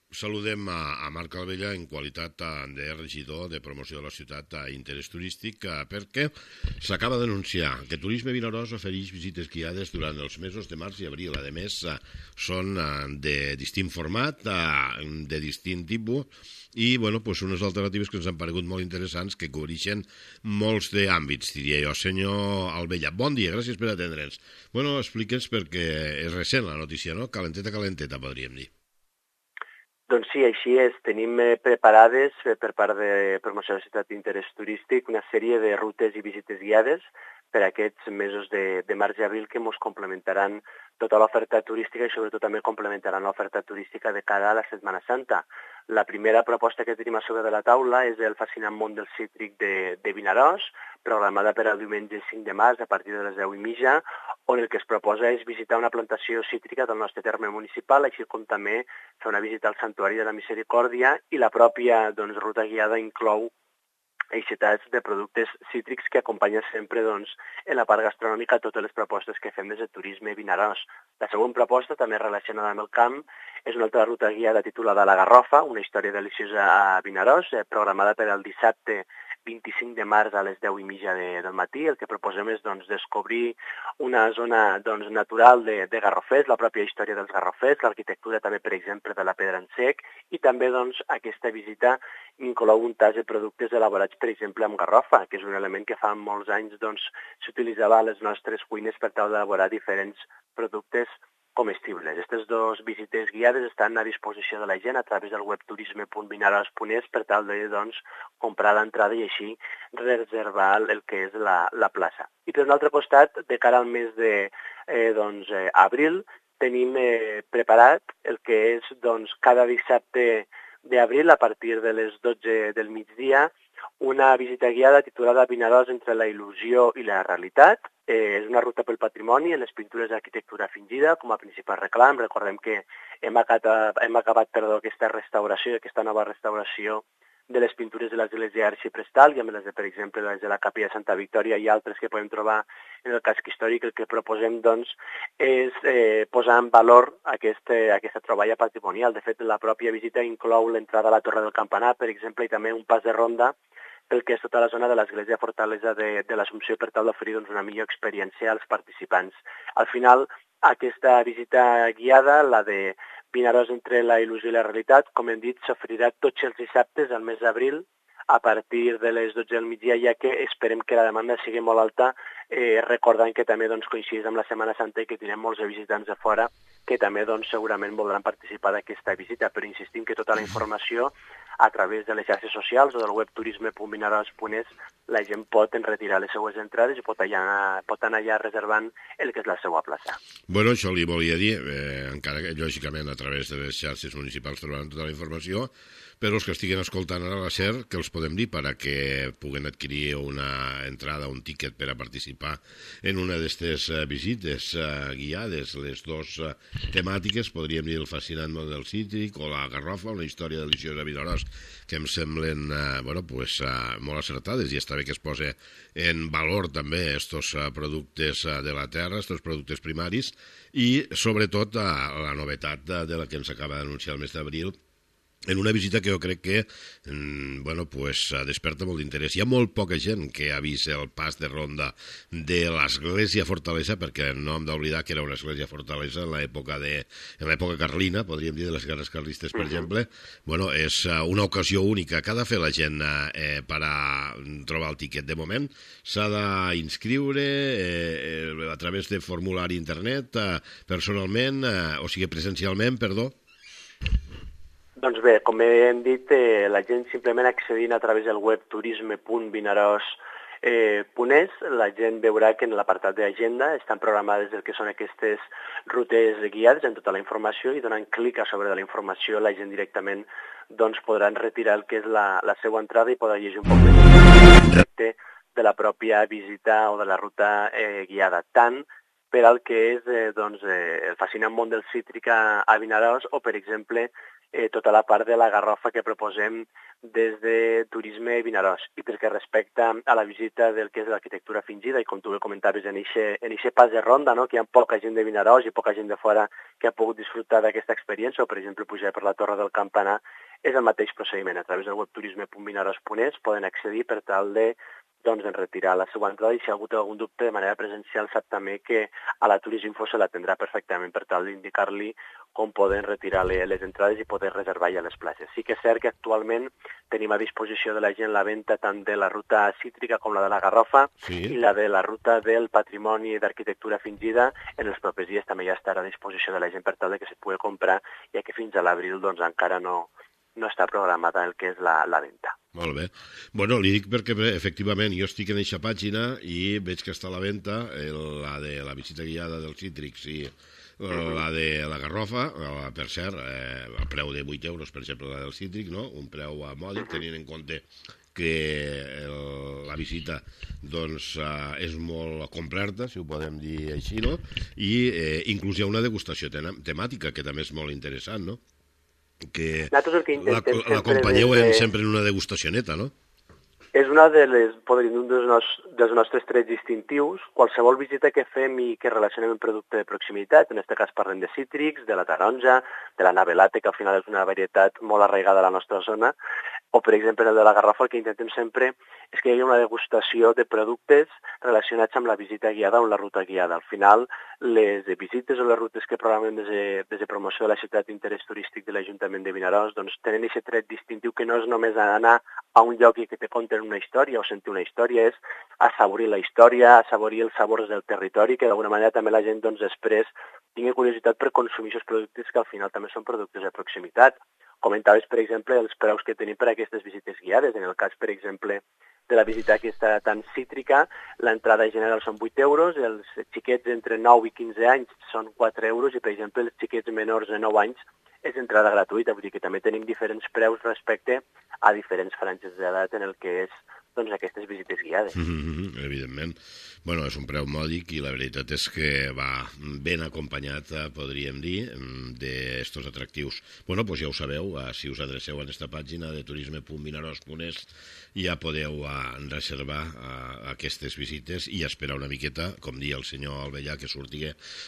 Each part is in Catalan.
Saludem a Marc Alvella en qualitat de regidor de promoció de la ciutat a interès turístic perquè s'acaba d'anunciar que Turisme Vinaròs ofereix visites guiades durant els mesos de març i abril. A més, són de distint format, de distint tipus i pues, unes alternatives que ens han paregut molt interessants que cobreixen molts d'àmbits, diria jo. Senyor Alvella, bon dia, gràcies per atendre'ns. Explica'ns perquè és recent la notícia, no? Calenteta, calenteta, podríem dir. Doncs sí, així és. Tenim preparades per part de Promoció de la Ciutat d'Interès Turístic una sèrie de rutes i visites guiades per aquests mesos de març i abril que ens complementaran tota l'oferta turística i sobretot també complementaran l'oferta turística de cara a la Setmana Santa. La primera proposta que tenim a sobre de la taula és el fascinant món del cítric de Vinaròs, programada per al diumenge 5 de març a partir de les 10:30, on el que es proposa és visitar una plantació cítrica del nostre terme municipal, així com també fer una visita al Santuari de la Misericòrdia, i la pròpia ruta guiada inclou aixetats de productes cítrics que acompanyen sempre en la part gastronòmica totes les propostes que fem des de Turisme Vinaròs. La següent proposta, també relacionada amb el camp, és una altra ruta guiada titulada La Garrofa, una història deliciosa a Vinaròs, programada per al dissabte 25 de març a les 10:30 del matí. El que proposem és descobrir una zona natural de garrofers, la pròpia història dels garrofers, l'arquitectura també, per exemple, de la pedra en sec, i també aquesta visita inclou un tas de productes elaborats, per exemple, amb garrofa, que és un element que fa molts anys s'utilitzava a les nostres cuines per tal d'elaborar diferents productes comestibles. Aquestes dues visites guiades estan a disposició de la gent a través del web turisme.vinaròs.es per tal de comprar l'entrada i així reservar el que és la plaça. I per un altre costat, de cara al mes abril, tenim preparat el que és cada dissabte d'abril a partir de les 12 del migdia una visita guiada titulada Vinaròs entre la il·lusió i la realitat. És una ruta pel patrimoni en les pintures d'arquitectura fingida com a principal reclam. Recordem que hem acabat aquesta restauració, aquesta nova restauració de les pintures de l'església d'Arxiprestal i amb les per exemple, les de la Capella de Santa Victòria i altres que podem trobar en el casc històric. El que proposem, és posar en valor aquesta troballa patrimonial. De fet, la pròpia visita inclou l'entrada a la Torre del Campanar, per exemple, i també un pas de ronda pel que és tota la zona de l'església fortalesa de l'Assumpció per tal d'oferir una millor experiència als participants. Al final, aquesta visita guiada, la de Vinaròs entre la il·lusió i la realitat, com hem dit, s'oferirà tots els dissabtes al mes d'abril a partir de les 12 del migdia, ja que esperem que la demanda sigui molt alta, recordant que també coincideix amb la Setmana Santa i que tindrem molts visitants de fora que també segurament voldran participar d'aquesta visita, però insistim que tota la informació a través de les xarxes socials o del web turisme.vinaròs.es la gent pot enretirar les seues entrades i pot anar allà reservant el que és la seva plaça. Bueno, això li volia dir, encara que lògicament a través de les xarxes municipals trobaran tota la informació, però els que estiguin escoltant ara la SER, que els podem dir perquè puguen adquirir una entrada, un tiquet per a participar en una d'aquestes visites guiades, les dues temàtiques, podríem dir el fascinant món del cítric o la garrofa, una història deliciosa a Vinaròs, que em semblen molt acertades, i està bé que es posa en valor també estos productes de la terra, estos productes primaris, i sobretot la novetat de la que ens acaba d'anunciar el mes d'abril, en una visita que jo crec que desperta molt d'interès. Hi ha molt poca gent que ha vist el pas de ronda de l'església fortalesa, perquè no hem d'oblidar que era una església fortalesa en l'època carlina, podríem dir, de les guerres carlistes, per exemple. És una ocasió única que ha de fer la gent per a trobar el tiquet. De moment s'ha d'inscriure a través de formulari internet, personalment, o sigui presencialment, perdó. Doncs bé, com hem dit, la gent simplement accedint a través del web turisme.vinaròs.es, la gent veurà que en l'apartat d'agenda estan programades el que són aquestes rutes guiades amb tota la informació, i donant clic a sobre de la informació la gent directament podran retirar el que és la seva entrada i podrà llegir un poc més de la pròpia visita o de la ruta guiada, tant per al que és el fascinant món del cítric a Vinaròs o, per exemple, tota la part de la Garrofa que proposem des de Turisme Vinaròs. I perquè respecte a la visita del que és l'arquitectura fingida, i com tu bé comentaves en eixe pas de ronda, no? Que hi ha poca gent de Vinaròs i poca gent de fora que ha pogut disfrutar d'aquesta experiència, o per exemple pujar per la Torre del Campanar, és el mateix procediment. A través del web turisme.vinaròs.es poden accedir per tal de en retirar la seva entrada, i si ha hagut algun dubte de manera presencial sap també que a la Turisminfo se l'atendrà perfectament per tal d'indicar-li com poden retirar les entrades i poder reservar ja les places. Sí que és cert que actualment tenim a disposició de la gent la venda tant de la ruta cítrica com la de la Garrofa, i la de la ruta del patrimoni d'arquitectura fingida en els propers dies també ja estarà a disposició de la gent per tal que se pugui comprar, ja que fins a l'abril encara no està programada el que és la venda. Molt bé. Bueno, li dic perquè efectivament jo estic en aquesta pàgina i veig que està a la venda la de la visita guiada dels cítrics i la de la Garrofa, per cert, el preu de 8 euros, per exemple, la del cítric, no? Un preu mòdic, tenint en compte que la visita és molt completa, si ho podem dir així, no? I inclús hi ha una degustació temàtica, que també és molt interessant, no? Que l'acompanyeu sempre en una degustacioneta, no? És una un dels nostres trets distintius. Qualsevol visita que fem i que relacionem amb producte de proximitat, en aquest cas parlem de cítrics, de la taronja, de la navelate, que al final és una varietat molt arraigada a la nostra zona, o per exemple el de la Garrofa, el que intentem sempre és que hi hagi una degustació de productes relacionats amb la visita guiada o la ruta guiada. Al final, les visites o les rutes que programem des de promoció de la ciutat d'interès turístic de l'Ajuntament de Vinaròs tenen aquest tret distintiu que no és només anar a un lloc i que te conten una història o sentir una història, és assaborir la història, assaborir els sabors del territori, que d'alguna manera també la gent després tingui curiositat per consumir aquests productes que al final també són productes de proximitat. Comentaves, per exemple, els preus que tenim per a aquestes visites guiades. En el cas, per exemple, de la visita aquesta tan cítrica, l'entrada general són 8 euros, els xiquets entre 9 i 15 anys són 4 euros i, per exemple, els xiquets menors de 9 anys és entrada gratuïta. Vull dir que també tenim diferents preus respecte a diferents franges d'edat en el que és aquestes visites guiades. Evidentment. Bueno, és un preu mòdic i la veritat és que va ben acompanyat, podríem dir, d'estos atractius. Bueno, doncs ja ho sabeu, si us adreceu a aquesta pàgina de turisme.vinaròs.es ja podeu reservar aquestes visites i esperar una miqueta, com dia el senyor Albellà, que surti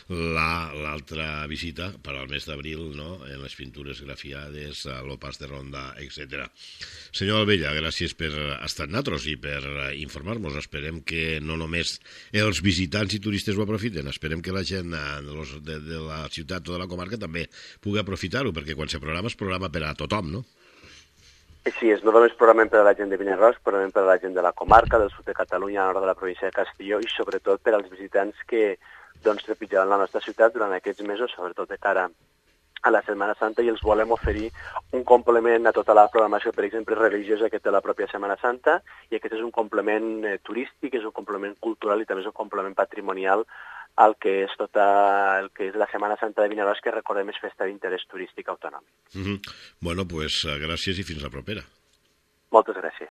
l'altra visita per al mes d'abril, no?, en les pintures grafiades, el pas de ronda, etc. Senyor Albellà, gràcies per estar amb nosaltres i per informar-nos. Esperem que no només els visitants i turistes ho aprofiten, esperem que la gent de la ciutat o de la comarca també pugui aprofitar-ho, perquè quan se programa es programa per a tothom, no? Sí, no només programem per a la gent de Vinaròs, programem per a la gent de la comarca, del sud de Catalunya, nord de la província de Castelló, i sobretot per als visitants que trepitjaran la nostra ciutat durant aquests mesos, sobretot de cara a la Setmana Santa, i els volem oferir un complement a tota la programació, per exemple, religiosa que té la pròpia Setmana Santa, i aquest és un complement turístic, és un complement cultural i també és un complement patrimonial al que és el que és la Setmana Santa de Vinaròs, que recordem és festa d'interès turístic autònomic. Bueno, doncs gràcies i fins la propera. Moltes gràcies.